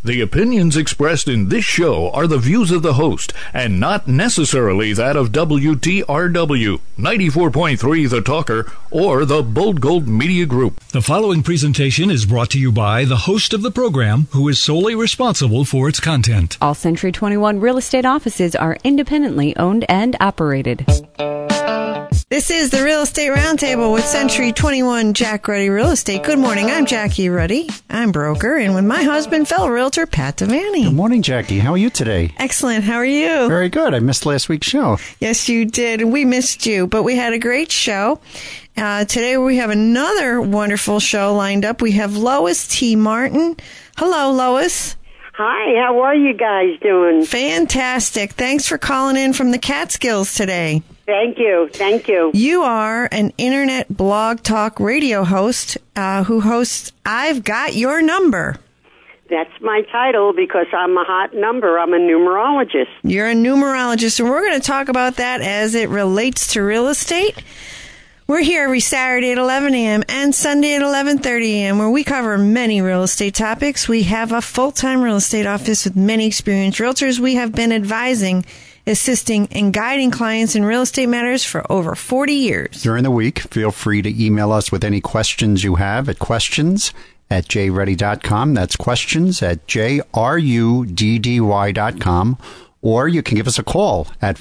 The opinions expressed in this show are the views of the host and not necessarily that of WTRW, 94.3 The Talker, or the Bold Gold Media Group. The following presentation is brought to you by the host of the program, who is solely responsible for its content. All Century 21 real estate offices are independently owned and operated. This is the Real Estate Roundtable with Century 21 Jack Ruddy Real Estate. Good morning. I'm Jackie Ruddy. I'm broker, and with my husband, fellow realtor, Pat Devaney. Good morning, Jackie. How are you today? Excellent. How are you? Very good. I missed last week's show. Yes, you did. We missed you, but we had a great show. Today we have another wonderful show lined up. We have Lois T. Martin. Hello, Lois. Hi, how are you guys doing? Fantastic. Thanks for calling in from the Catskills today. Thank you. Thank you. You are an internet blog talk radio host who hosts I've Got Your Number. That's my title because I'm a hot number. I'm a numerologist. You're a numerologist, and we're going to talk about that as it relates to real estate. We're here every Saturday at 11 a.m. and Sunday at 11:30 a.m. where we cover many real estate topics. We have a full-time real estate office with many experienced realtors. We have been advising, assisting, and guiding clients in real estate matters for over 40 years. During the week, feel free to email us with any questions you have at questions@jruddy.com. That's questions@jruddy.com. Or you can give us a call at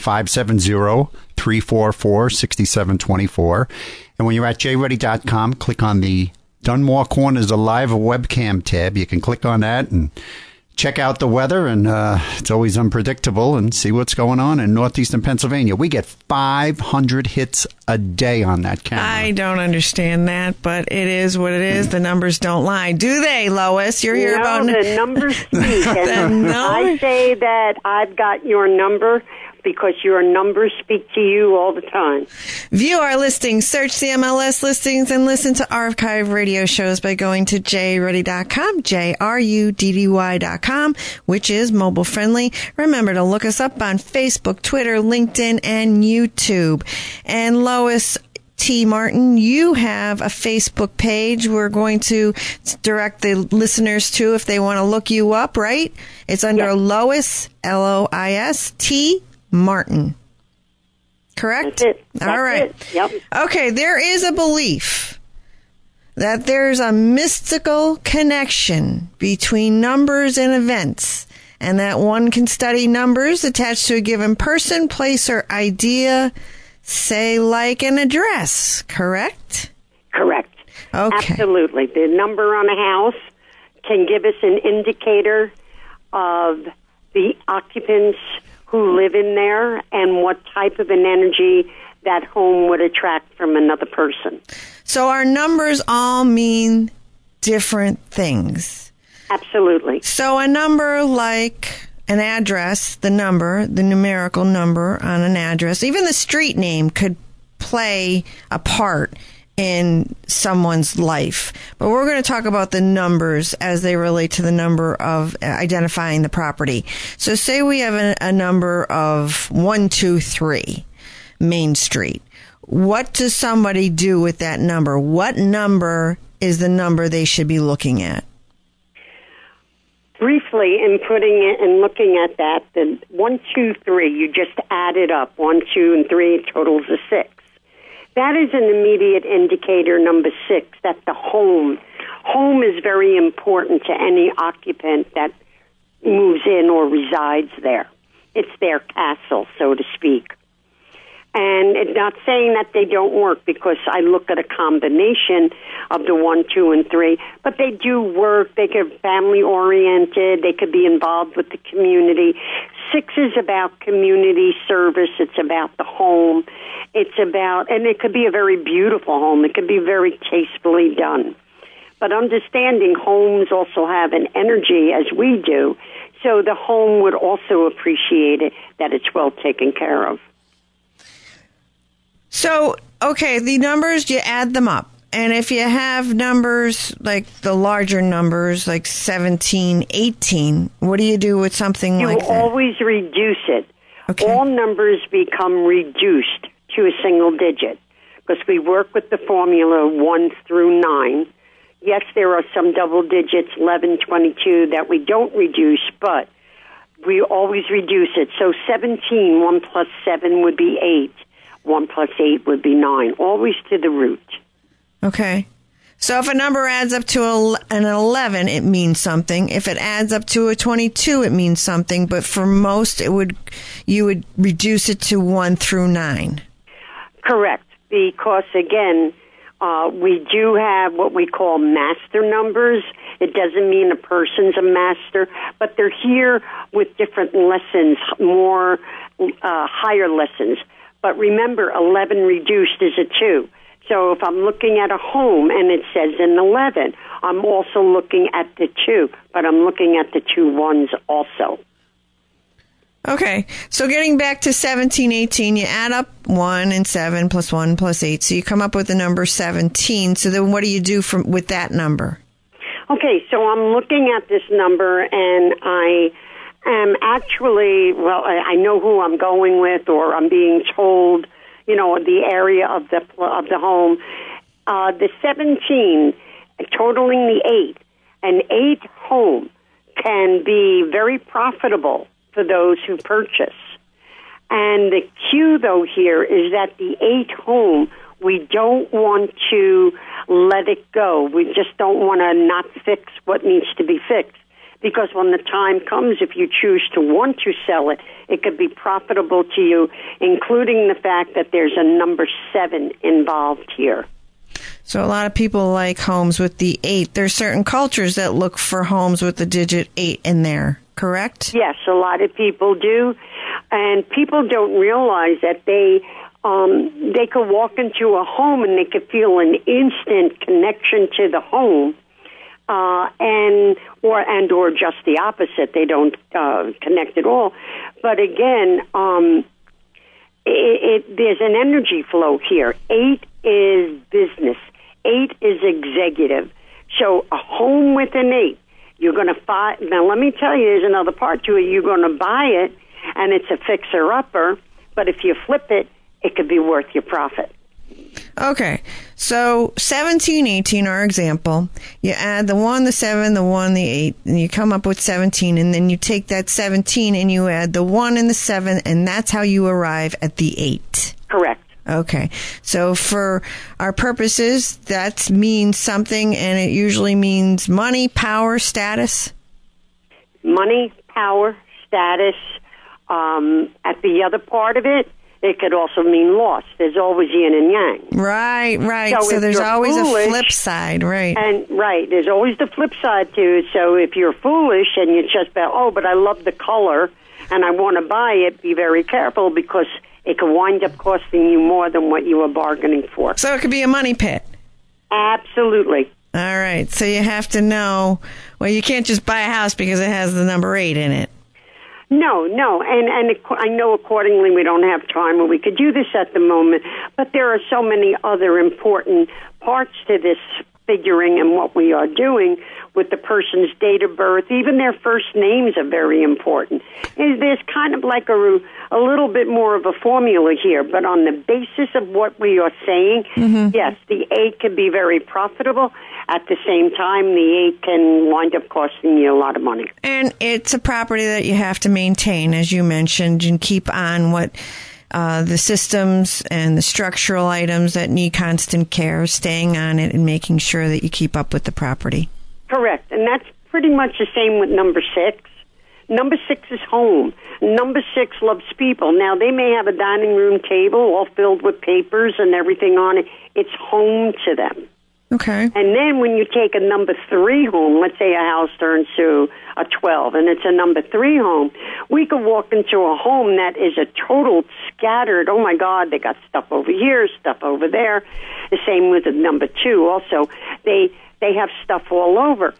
570-344-6724. And when you're at jruddy.com, click on the Dunmore Corners Alive webcam tab. You can click on that and check out the weather, and it's always unpredictable, and see what's going on in northeastern Pennsylvania. We get 500 hits a day on that camera. I don't understand that, but it is what it is. The numbers don't lie. Do they, Lois? You're here about... the numbers speak. And I say that I've got your number because your numbers speak to you all the time. View our listings, search the MLS listings, and listen to archive radio shows by going to jruddy.com, jruddy.com, which is mobile friendly. Remember to look us up on Facebook, Twitter, LinkedIn, and YouTube. And Lois T. Martin, you have a Facebook page we're going to direct the listeners to if they want to look you up, right? It's under Lois, Lois, T. Martin. Correct? That's it. All right. It. Yep. Okay, there is a belief that there's a mystical connection between numbers and events, and that one can study numbers attached to a given person, place, or idea, say like an address. Correct? Correct. Okay. Absolutely. The number on a house can give us an indicator of the occupants who live in there and what type of an energy that home would attract from another person. So our numbers all mean different things. Absolutely. So a number like an address, the number, the numerical number on an address, even the street name could play a part in someone's life. But we're going to talk about the numbers as they relate to the number of identifying the property. So say we have a number of 123 Main Street. What does somebody do with that number? What number is the number they should be looking at? Briefly, in putting it and looking at that, the 1, 2, 3, you just add it up. 1, 2, and 3 totals a 6. That is an immediate indicator, number 6, that the home is very important to any occupant that moves in or resides there. It's their castle, so to speak. And it's not saying that they don't work, because I look at a combination of the 1, 2, and 3, but they do work. They could be family-oriented. They could be involved with the community. 6 is about community service. It's about the home. It's about, and it could be a very beautiful home. It could be very tastefully done. But understanding homes also have an energy, as we do, so the home would also appreciate it, that it's well taken care of. So, okay, the numbers, you add them up. And if you have numbers like the larger numbers, like 17, 18, what do you do with something like that? You always reduce it. Okay. All numbers become reduced to a single digit, because we work with the formula 1 through 9. Yes, there are some double digits, 11, 22, that we don't reduce, but we always reduce it. So 17, 1 plus 7 would be 8. 1 plus 8 would be 9, always to the root. Okay. So if a number adds up to an 11, it means something. If it adds up to a 22, it means something. But for most, you would reduce it to 1 through 9. Correct, because again, we do have what we call master numbers. It doesn't mean a person's a master, but they're here with different lessons, more higher lessons. But remember, 11 reduced is a 2. So if I'm looking at a home and it says an 11, I'm also looking at the 2, but I'm looking at the 2 ones also. Okay, so getting back to 17, 18, you add up 1 and 7 plus 1 plus 8, so you come up with the number 17. So then what do you do with that number? Okay, so I'm looking at this number, and I am actually, well, I know who I'm going with, or I'm being told, you know, the area of the home. The 17, totaling the 8, an 8 home can be very profitable for those who purchase. And the cue, though, here is that the 8 home, we don't want to let it go. We just don't want to not fix what needs to be fixed. Because when the time comes, if you choose to want to sell it, it could be profitable to you, including the fact that there's a number 7 involved here. So a lot of people like homes with the 8. There's certain cultures that look for homes with the digit 8 in there, correct? Yes, a lot of people do. And people don't realize that they could walk into a home and they could feel an instant connection to the home. Or just the opposite. They don't connect at all. But again, there's an energy flow here. 8 is business. 8 is executive. So a home with an 8, you're going to find. Now, let me tell you, there's another part to it. You're going to buy it, and it's a fixer-upper. But if you flip it, it could be worth your profit. Okay, so 17, 18, our example, you add the 1, the 7, the 1, the 8, and you come up with 17, and then you take that 17 and you add the 1 and the 7, and that's how you arrive at the 8. Correct. Okay, so for our purposes, that means something, and it usually means money, power, status? Money, power, status. At the other part of it, it could also mean loss. There's always yin and yang. Right. So there's always a flip side, right? And right, there's always the flip side too. So if you're foolish and you just but I love the color and I want to buy it, be very careful because it could wind up costing you more than what you were bargaining for. So it could be a money pit. Absolutely. All right. So you have to know. Well, you can't just buy a house because it has the number 8 in it. No, and I know accordingly we don't have time or we could do this at the moment, but there are so many other important parts to this figuring and what we are doing with the person's date of birth. Even their first names are very important. There's kind of like a little bit more of a formula here, but on the basis of what we are saying, yes, the 8 can be very profitable. At the same time, the 8 can wind up costing you a lot of money. And it's a property that you have to maintain, as you mentioned, and keep on what the systems and the structural items that need constant care, staying on it and making sure that you keep up with the property. Correct. And that's pretty much the same with number 6. Number 6 is home. Number 6 loves people. Now, they may have a dining room table all filled with papers and everything on it. It's home to them. Okay. And then when you take a number 3 home, let's say a house turns to a 12, and it's a number 3 home, we could walk into a home that is a total scattered, oh my God, they got stuff over here, stuff over there. The same with the number 2 also. They have stuff all over.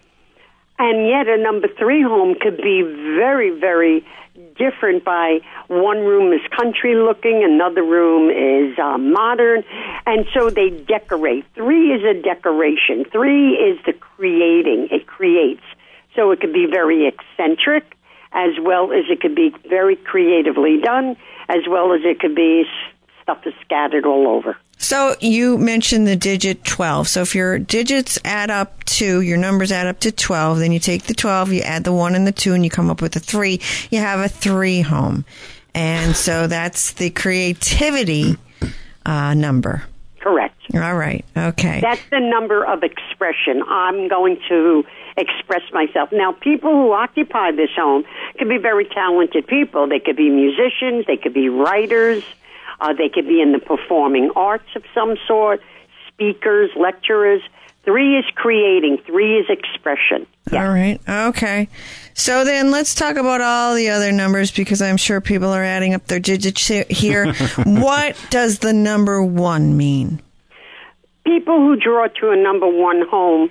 And yet a number 3 home could be very, very different by one room is country looking, another room is modern, and so they decorate. 3 is a decoration. 3 is the creating. It creates. So it could be very eccentric, as well as it could be very creatively done, as well as it could be stuff is scattered all over. So you mentioned the digit 12. So if your digits add up to, your numbers add up to 12, then you take the 12, you add the 1 and the 2, and you come up with a 3. You have a 3 home. And so that's the creativity number. Correct. All right. Okay. That's the number of expression. I'm going to express myself. Now, people who occupy this home can be very talented people. They could be musicians. They could be writers. They could be in the performing arts of some sort, speakers, lecturers. 3 is creating. 3 is expression. Yeah. All right. Okay. So then let's talk about all the other numbers because I'm sure people are adding up their digits here. What does the number 1 mean? People who draw to a number 1 home,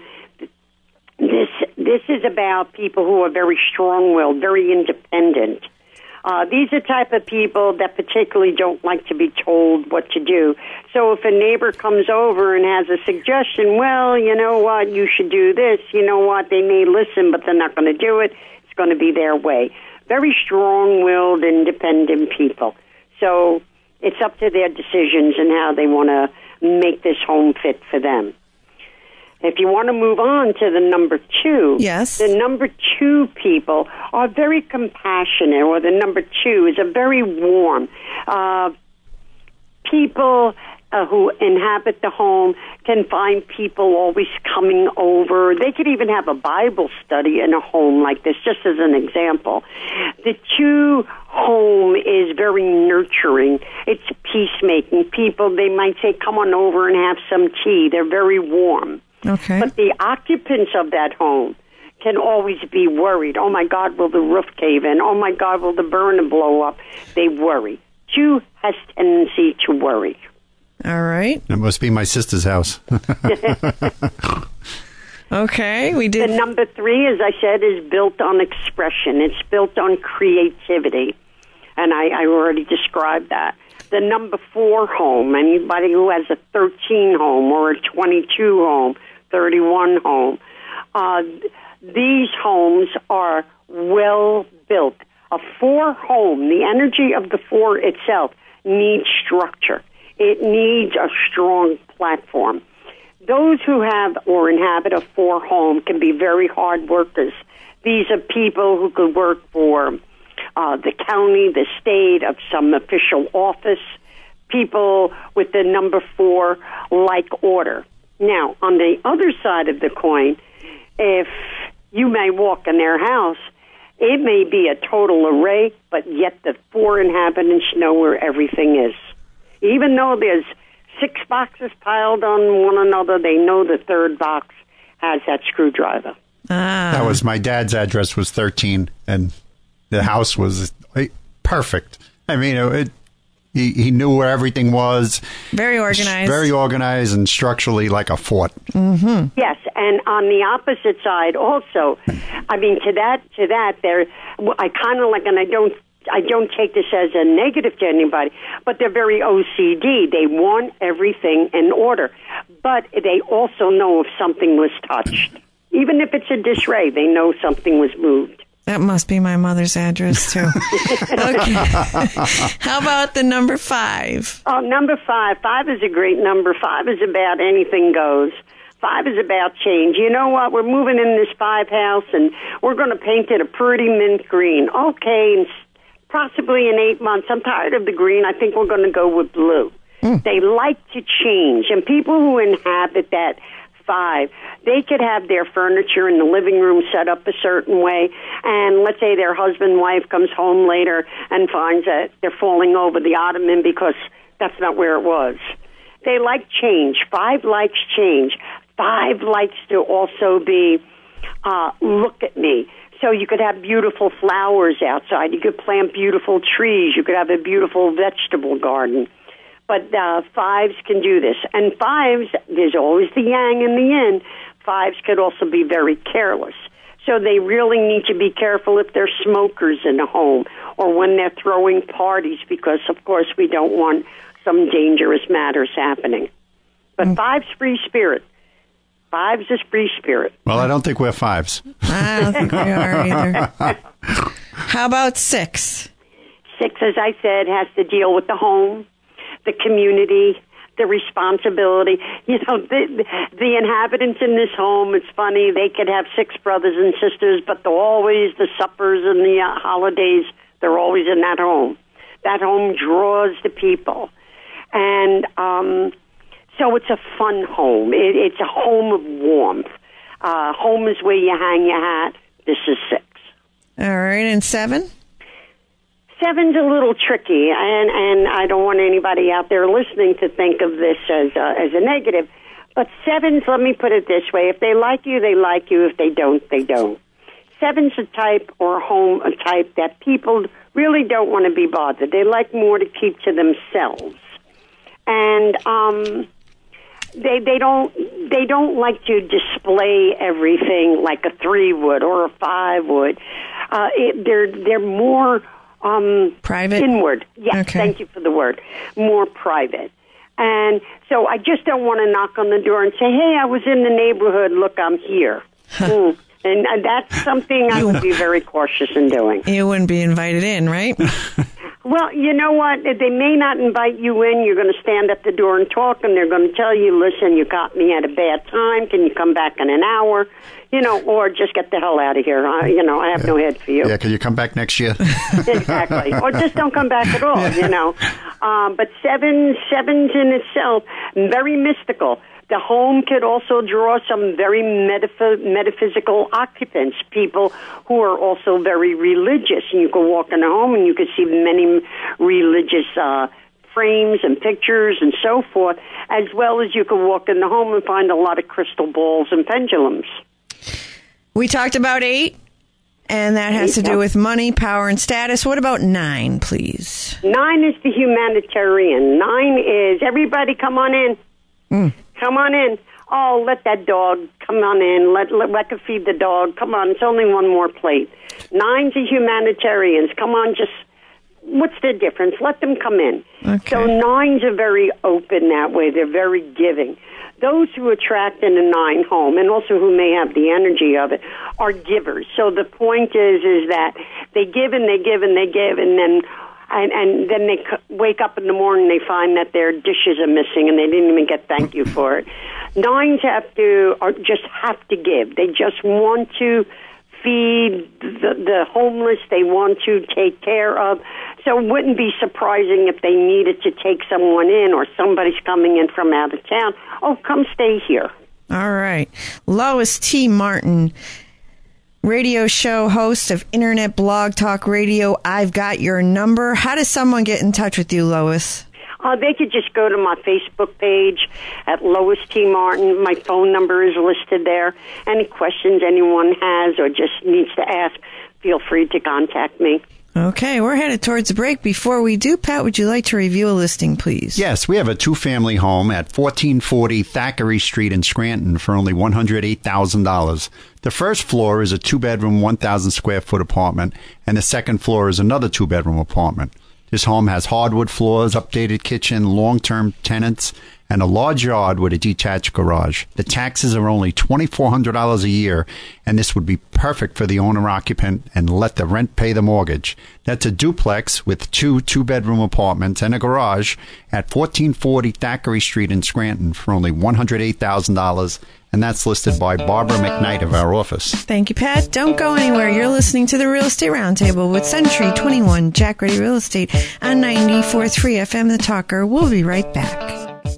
this is about people who are very strong-willed, very independent. These are type of people that particularly don't like to be told what to do. So if a neighbor comes over and has a suggestion, well, you know what, you should do this, you know what, they may listen, but they're not going to do it. It's going to be their way. Very strong-willed, independent people. So it's up to their decisions and how they want to make this home fit for them. If you want to move on to the number 2, yes, the number 2 people are very compassionate, or the number 2 is a very warm. People who inhabit the home can find people always coming over. They could even have a Bible study in a home like this, just as an example. The 2 home is very nurturing. It's peacemaking. People, they might say, come on over and have some tea. They're very warm. Okay. But the occupants of that home can always be worried. Oh, my God, will the roof cave in? Oh, my God, will the burner blow up? They worry. 2 has tendency to worry. All right. That must be my sister's house. Okay, we did. The number 3, as I said, is built on expression. It's built on creativity. And I already described that. The number 4 home, anybody who has a 13 home or a 22 home, 31 home, these homes are well built. A 4 home, the energy of the 4 itself needs structure. It needs a strong platform. Those who have or inhabit a 4 home can be very hard workers. These are people who could work for the county, the state, of some official office. People with the number 4 like order. Now, on the other side of the coin, if you may walk in their house, it may be a total array, but yet the 4 inhabitants know where everything is. Even though there's 6 boxes piled on one another, they know the 3rd box has that screwdriver. That was my dad's address was 13, and the house was perfect. I mean, he knew where everything was. Very organized. Very organized and structurally like a fort. Mm-hmm. Yes, and on the opposite side also, I mean, to that, there, I kind of like, and I don't take this as a negative to anybody, but they're very OCD. They want everything in order, but they also know if something was touched. Even if it's a disarray, they know something was moved. That must be my mother's address, too. Okay. How about the number 5? Oh, number 5. 5 is a great number. 5 is about anything goes. 5 is about change. You know what? We're moving in this 5 house, and we're going to paint it a pretty mint green. Okay, and possibly in 8 months. I'm tired of the green. I think we're going to go with blue. They like to change, and people who inhabit that 5, they could have their furniture in the living room set up a certain way, and let's say their husband and wife comes home later and finds that they're falling over the ottoman because that's not where it was. They like change. 5 likes change. 5 likes to also be, look at me. So you could have beautiful flowers outside. You could plant beautiful trees. You could have a beautiful vegetable garden. But 5s can do this. And 5s, there's always the yang and the yin. 5s could also be very careless. So they really need to be careful if they're smokers in a home or when they're throwing parties because, of course, we don't want some dangerous matters happening. But 5's free spirit. 5's is free spirit. Well, I don't think we're 5s. I don't think we are either. How about 6? 6, as I said, has to deal with the home, the community, the responsibility. You know, the inhabitants in this home, it's funny, they could have 6 brothers and sisters, but the suppers and the holidays, they're always in that home. That home draws the people. And so it's a fun home. It's a home of warmth. Home is where you hang your hat. This is 6. All right, and 7? 7's a little tricky, and I don't want anybody out there listening to think of this as a negative. But 7's, let me put it this way: if they like you, they like you. If they don't, they don't. 7's a type or a type that people really don't want to be bothered. They like more to keep to themselves, and they don't like to display everything like a 3 would or a 5 would. They're more private, inward. Yes, okay. Thank you for the word. More private. And so I just don't want to knock on the door and say, "Hey, I was in the neighborhood. Look, I'm here." And that's something I would be very cautious in doing. You wouldn't be invited in, right? Well, you know what? They may not invite you in. You're going to stand at the door and talk, and they're going to tell you, "Listen, you got me at a bad time. Can you come back in an hour?" You know, or just get the hell out of here. You know, I have no head for you. Yeah, can you come back next year? Exactly. Or just don't come back at all, you know. But seven's in itself, very mystical. The home could also draw some very metaphysical occupants, people who are also very religious. And you can walk in a home and you can see many religious frames and pictures and so forth, as well as you can walk in the home and find a lot of crystal balls and pendulums. We talked about 8, and that has to do with money, power, and status. What about 9, please? 9 is the humanitarian. 9 is, everybody come on in. Come on in. Oh, let that dog come on in. Let her feed the dog. Come on, it's only one more plate. 9's the humanitarians. Come on, just, what's the difference? Let them come in. Okay. So 9's are very open that way. They're very giving. Those who attract in a 9 home, and also who may have the energy of it, are givers. So the point is that they give and they give and they give, and then they wake up in the morning and they find that their dishes are missing and they didn't even get thank you for it. 9s just have to give. They just want to feed the homeless. They want to take care of. So it wouldn't be surprising if they needed to take someone in, or somebody's coming in from out of town. Oh, come stay here. All right. Lois T. Martin, radio show host of Internet Blog Talk Radio, I've Got Your Number. How does someone get in touch with you, Lois? They could just go to my Facebook page at Lois T. Martin. My phone number is listed there. Any questions anyone has or just needs to ask, feel free to contact me. Okay, we're headed towards the break. Before we do, Pat, would you like to review a listing, please? Yes, we have a 2-family home at 1440 Thackeray Street in Scranton for only $108,000. The first floor is a 2-bedroom, 1,000-square-foot apartment, and the second floor is another 2-bedroom apartment. This home has hardwood floors, updated kitchen, long-term tenants, and a large yard with a detached garage. The taxes are only $2,400 a year, and this would be perfect for the owner-occupant and let the rent pay the mortgage. That's a duplex with 2-bedroom apartments and a garage at 1440 Thackeray Street in Scranton for only $108,000, and that's listed by Barbara McKnight of our office. Thank you, Pat. Don't go anywhere. You're listening to the Real Estate Roundtable with Century 21 Jack Ready Real Estate on 94.3 FM The Talker. We'll be right back.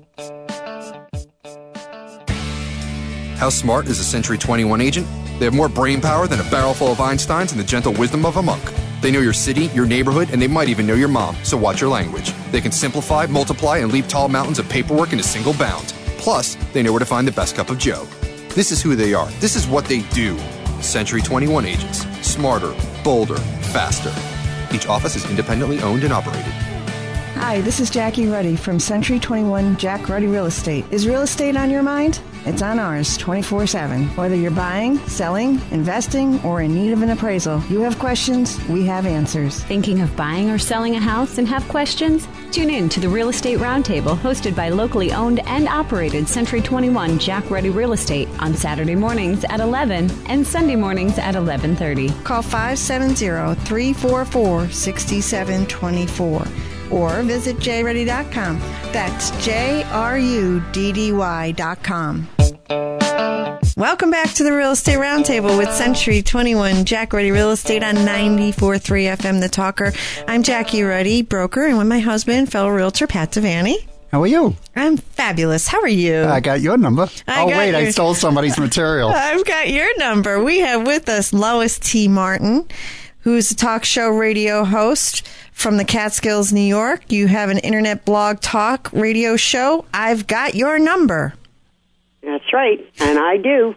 How smart is a Century 21 agent? They have more brain power than a barrel full of Einsteins and the gentle wisdom of a monk. They know your city, your neighborhood, and they might even know your mom, so watch your language. They can simplify, multiply, and leap tall mountains of paperwork in a single bound. Plus, they know where to find the best cup of joe. This is who they are. This is what they do. Century 21 agents. Smarter, bolder, faster. Each office is independently owned and operated. Hi, this is Jackie Ruddy from Century 21 Jack Ruddy Real Estate. Is real estate on your mind? It's on ours 24/7. Whether you're buying, selling, investing, or in need of an appraisal, you have questions, we have answers. Thinking of buying or selling a house and have questions? Tune in to the Real Estate Roundtable hosted by locally owned and operated Century 21 Jack Ruddy Real Estate on Saturday mornings at 11 and Sunday mornings at 11:30. Call 570-344-6724. or visit jruddy.com. That's JRUDDY.com. Welcome back to the Real Estate Roundtable with Century 21 Jack Ruddy Real Estate on 94.3 FM The Talker. I'm Jackie Ruddy, broker, and with my husband, fellow realtor Pat Devaney. How are you? I'm fabulous. How are you? I got your number. I stole somebody's material. I've got your number. We have with us Lois T. Martin, who's a talk show radio host from the Catskills, New York. You have an internet blog talk radio show. I've got your number. That's right, and I do.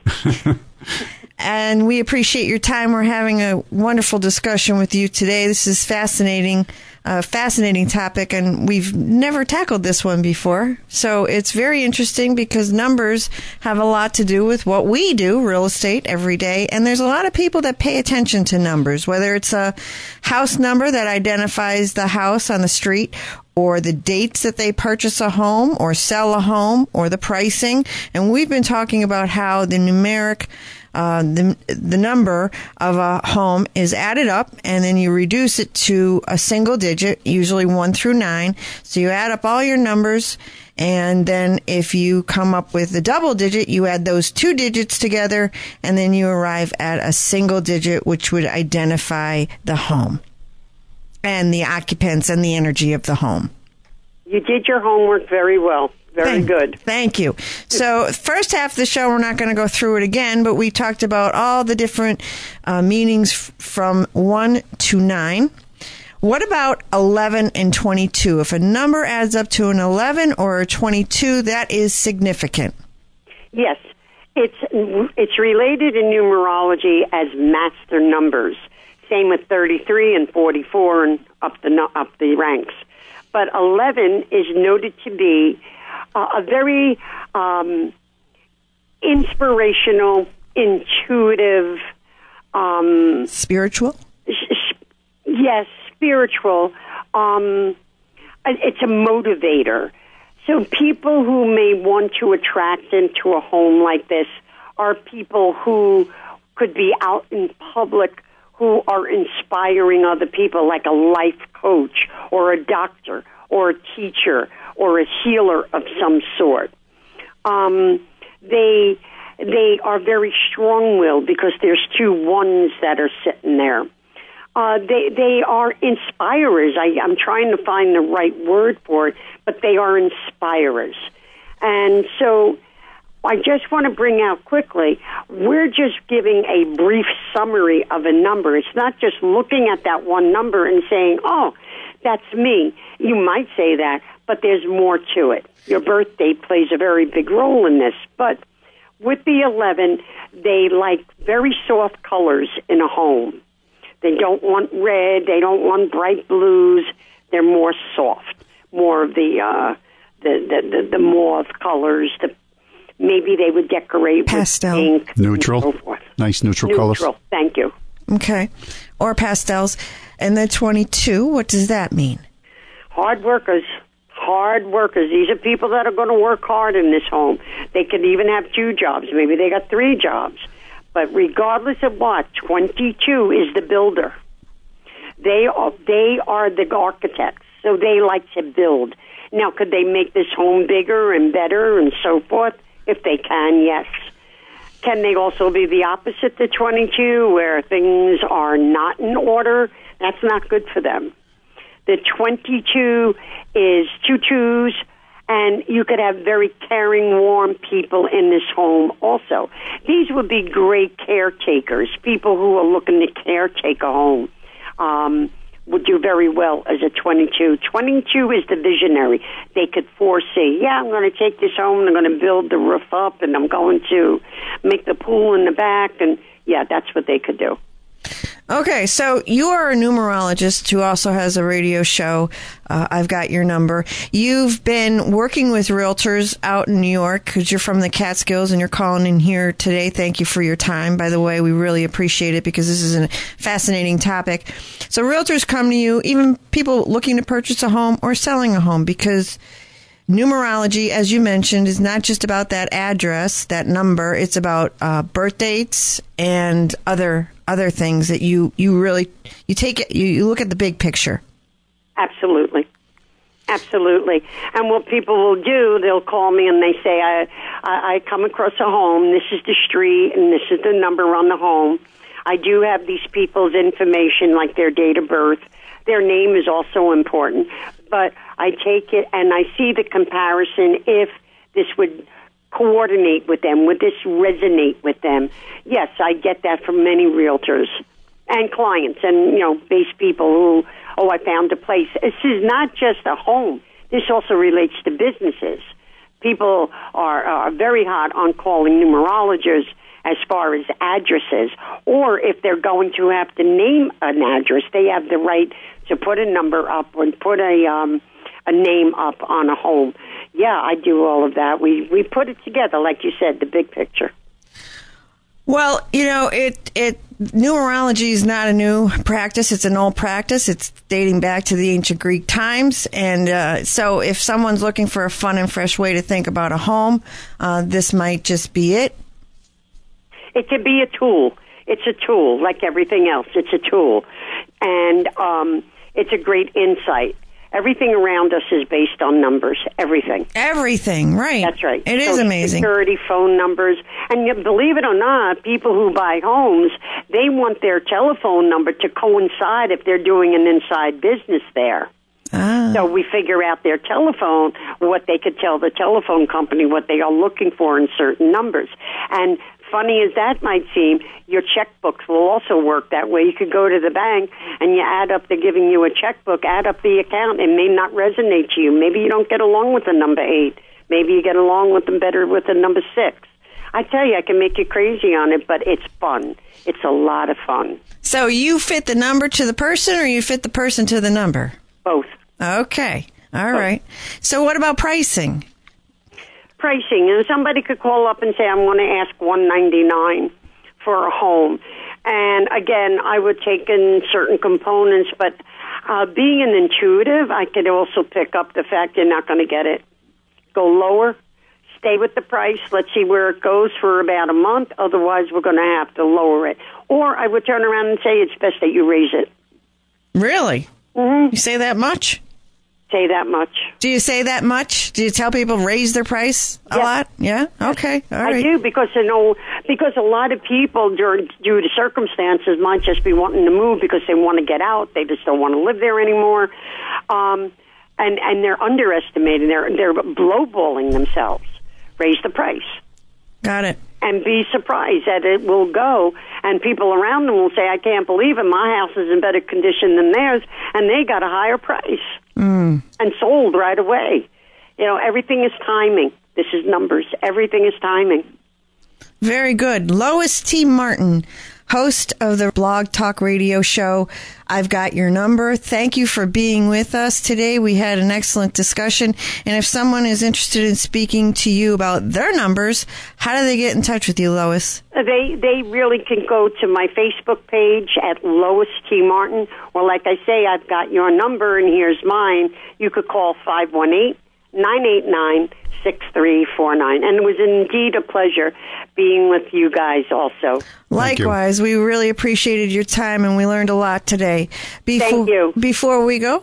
And we appreciate your time. We're having a wonderful discussion with you today. This is fascinating topic, and we've never tackled this one before. So it's very interesting because numbers have a lot to do with what we do, real estate, every day. And there's a lot of people that pay attention to numbers, whether it's a house number that identifies the house on the street, or the dates that they purchase a home or sell a home, or the pricing. And we've been talking about how the numeric the number of a home is added up, and then you reduce it to a single digit, usually 1 through 9. So you add up all your numbers, and then if you come up with a double digit, you add those 2 digits together, and then you arrive at a single digit, which would identify the home and the occupants and the energy of the home. You did your homework very well. Very good. Thank you. So first half of the show, we're not going to go through it again, but we talked about all the different meanings from 1 to 9. What about 11 and 22? If a number adds up to an 11 or a 22, that is significant. Yes. It's related in numerology as master numbers. Same with 33 and 44 and up the ranks. But 11 is noted to be a very inspirational, intuitive... spiritual? Yes, spiritual. It's a motivator. So people who may want to attract into a home like this are people who could be out in public who are inspiring other people, like a life coach or a doctor or a teacher or a healer of some sort. They are very strong-willed because there's 2 ones that are sitting there. They are inspirers. I'm trying to find the right word for it, but they are inspirers. And so I just want to bring out quickly, we're just giving a brief summary of a number. It's not just looking at that one number and saying, oh, that's me. You might say that, but there's more to it. Your birth date plays a very big role in this. But with the 11, they like very soft colors in a home. They don't want red. They don't want bright blues. They're more soft, more of the mauve colors. Maybe they would decorate pastel, with pink, neutral, and so forth. Nice neutral colors. Thank you. Okay, or pastels. And then 22. What does that mean? Hard workers. These are people that are going to work hard in this home. They could even have 2 jobs. Maybe they got 3 jobs. But regardless of what, 22 is the builder. They are the architects, so they like to build. Now, could they make this home bigger and better and so forth? If they can, yes. Can they also be the opposite to 22, where things are not in order? That's not good for them. The 22 is 2 2s, and you could have very caring, warm people in this home also. These would be great caretakers, people who are looking to caretake a home. Would do very well as a 22. 22 is the visionary. They could foresee, I'm going to take this home, and I'm going to build the roof up, and I'm going to make the pool in the back, and that's what they could do. Okay, so you are a numerologist who also has a radio show. I've got your number. You've been working with realtors out in New York because you're from the Catskills and you're calling in here today. Thank you for your time. By the way, we really appreciate it because this is a fascinating topic. So realtors come to you, even people looking to purchase a home or selling a home, because numerology, as you mentioned, is not just about that address, that number. It's about birth dates and other things that you really take it. You look at the big picture. Absolutely. Absolutely. And what people will do, they'll call me and they say, I come across a home, this is the street, and this is the number on the home. I do have these people's information, like their date of birth. Their name is also important. But I take it and I see the comparison if this would coordinate with them, would this resonate with them. Yes, I get that from many realtors and clients and, base people who, I found a place. This is not just a home. This also relates to businesses. People are very hot on calling numerologists as far as addresses, or if they're going to have to name an address, they have the right to put a number up and put a name up on a home. Yeah, I do all of that. We put it together, like you said, the big picture. Well, numerology is not a new practice. It's an old practice. It's dating back to the ancient Greek times. And so if someone's looking for a fun and fresh way to think about a home, this might just be it. It could be a tool. It's a tool, like everything else. It's a tool. And it's a great insight. Everything around us is based on numbers. Everything. Everything, right. That's right. It is amazing. Security, phone numbers. And believe it or not, people who buy homes, they want their telephone number to coincide if they're doing an inside business there. So we figure out their telephone, what they could tell the telephone company, what they are looking for in certain numbers. And funny as that might seem, your checkbooks will also work that way. You could go to the bank and you add up, they're giving you a checkbook, add up the account. It may not resonate to you. Maybe you don't get along with the number 8. Maybe you get along with them better with the number 6. I tell you, I can make you crazy on it, but it's fun. It's a lot of fun. So you fit the number to the person, or you fit the person to the number? Both. Okay. All right. So what about pricing? Pricing, and somebody could call up and say, I'm going to ask $199 for a home. And again, I would take in certain components, but being an intuitive, I could also pick up the fact you're not going to get it. Go lower, stay with the price, let's see where it goes for about a month, otherwise we're going to have to lower it. Or I would turn around and say, it's best that you raise it. Really? Mm-hmm. You say that much? Say that much. Do you say that much? Do you tell people raise their price a lot? Yeah? Okay. All right. I do, because a lot of people, due to circumstances, might just be wanting to move because they want to get out. They just don't want to live there anymore. And they're underestimating. They're lowballing themselves. Raise the price. Got it. And be surprised that it will go. And people around them will say, I can't believe it. My house is in better condition than theirs. And they got a higher price. And sold right away. Everything is timing. This is numbers. Everything is timing. Very good. Lois T. Martin, host of the Blog Talk Radio show. I've got your number. Thank you for being with us today. We had an excellent discussion. And if someone is interested in speaking to you about their numbers, how do they get in touch with you, Lois? They really can go to my Facebook page at Lois T. Martin. Or like I say, I've got your number and here's mine. You could call 518-989-6349. And it was indeed a pleasure being with you guys also. Likewise, we really appreciated your time and we learned a lot today. Thank you. Before we go,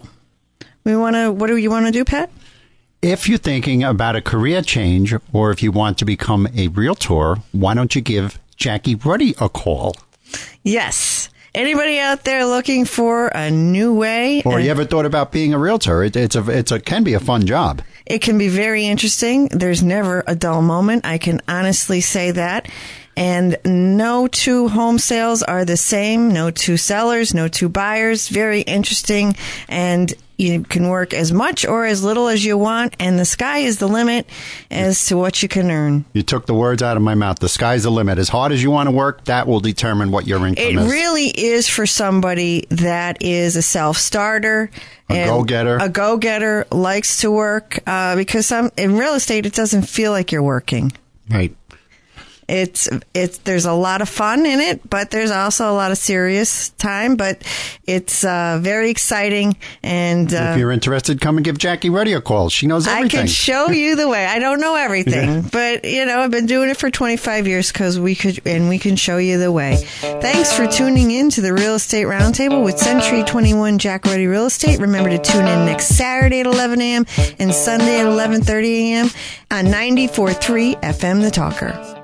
what do you want to do, Pat? If you're thinking about a career change or if you want to become a realtor, why don't you give Jackie Ruddy a call? Yes. Anybody out there looking for a new way? Or you ever thought about being a realtor? It can be a fun job. It can be very interesting. There's never a dull moment. I can honestly say that. And no two home sales are the same. No two sellers, no two buyers. Very interesting. And you can work as much or as little as you want. And the sky is the limit as to what you can earn. You took the words out of my mouth. The sky's the limit. As hard as you want to work, that will determine what your income is. It really is for somebody that is a self-starter. A go-getter. A go-getter, likes to work. Because in real estate, it doesn't feel like you're working. Right. There's a lot of fun in it, but there's also a lot of serious time. But it's very exciting. And if you're interested, come and give Jackie Ruddy a call. She knows everything. I can show you the way. I don't know everything, but I've been doing it for 25 years because we can show you the way. Thanks for tuning in to the Real Estate Roundtable with Century 21 Jack Ruddy Real Estate. Remember to tune in next Saturday at 11 a.m. and Sunday at 11:30 a.m. on 94.3 FM The Talker.